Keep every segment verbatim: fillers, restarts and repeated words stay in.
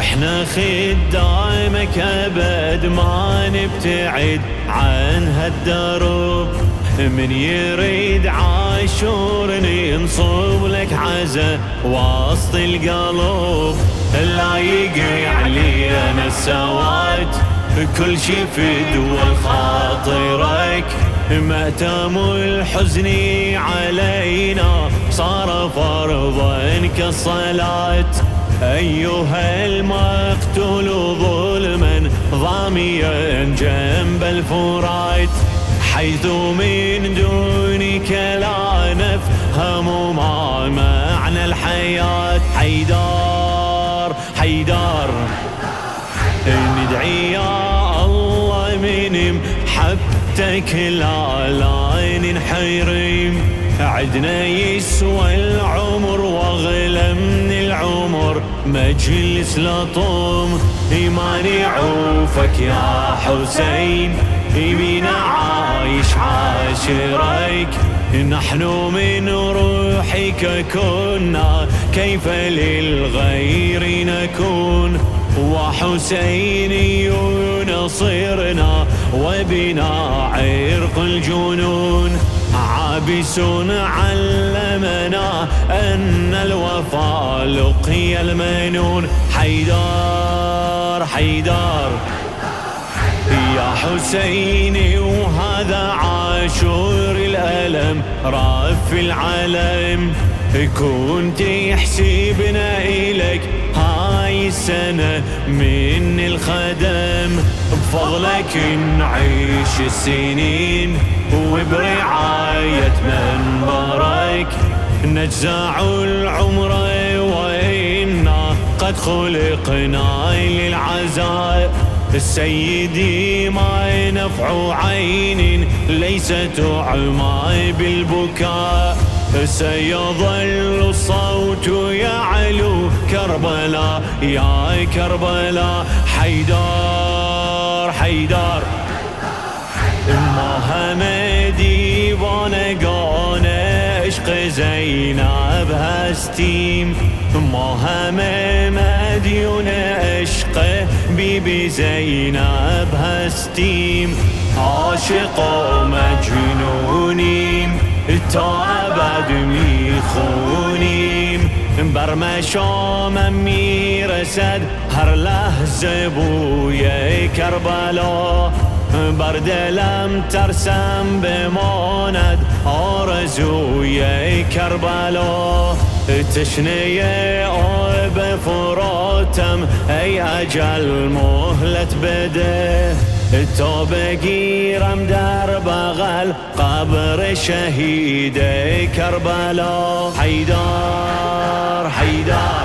احنا خدامك ابد ما نبتعد عن هالدرب، من يريد عاشور ننصب لك عزا وسط القلب. لا يقع لينا السواد كل شي فدوى خاطرك، مأتم الحزن علينا صار فرضا كالصلاة. أيها المقتول ظلما ضاميا جنب الفرات، حيث من دونك لا نفهم ما معنى الحياة. حيدار حيدار ندعي يا الله من محبتك لا لا ننحرم، عدنا يسوى العمر واغلى من العمر مجلس لطم. ما نعوفك يا حسين بينا عايش عاشرك، نحن من روحك كنا كيف للغير نكون، وحسينيون صرنا وبنا عرق الجنون. عابس علمنا أن الوفاء لقي المنون. حيدار حيدار يا حسيني وهذا عاشور الألم رف العلم، كنت يحسبنا إليك هاي السنة من الخدم، بفضلك نعيش السنين وبرعاية منبرك نجزع العمر، وإنا قد خلقنا للعزاء. سيدي ما نفع عين ليس تعمى بالبكاء، سيظل الصوت يعلو كربلاء يا كربلاء. حيدار حيدار ما همدي بانقانا عشق زينب هستيم، ما هم مديون عشق بيبي زينب هستيم. عاشق ومجنونين تا ابد میخونیم، بر مشام میرسد هر لحظه بوی کربلا، بر دلم ترسم بماند آرزوی کربلا. تشنه آب فراتم ای اجل مهلت بده، تا بگیرم در بغل قبر شهید کربلا. حیدار حیدار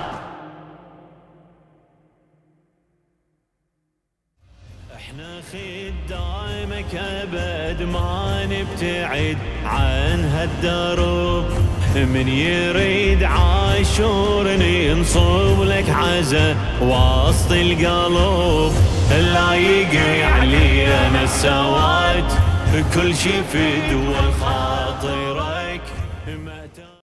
احنا خدامك ابد ما نبتعد عن هالدرب، من يريد عاشور ننصب لك عزا وسط القلب. لا يقع لينا السواد كل شي فدوى الخاطر.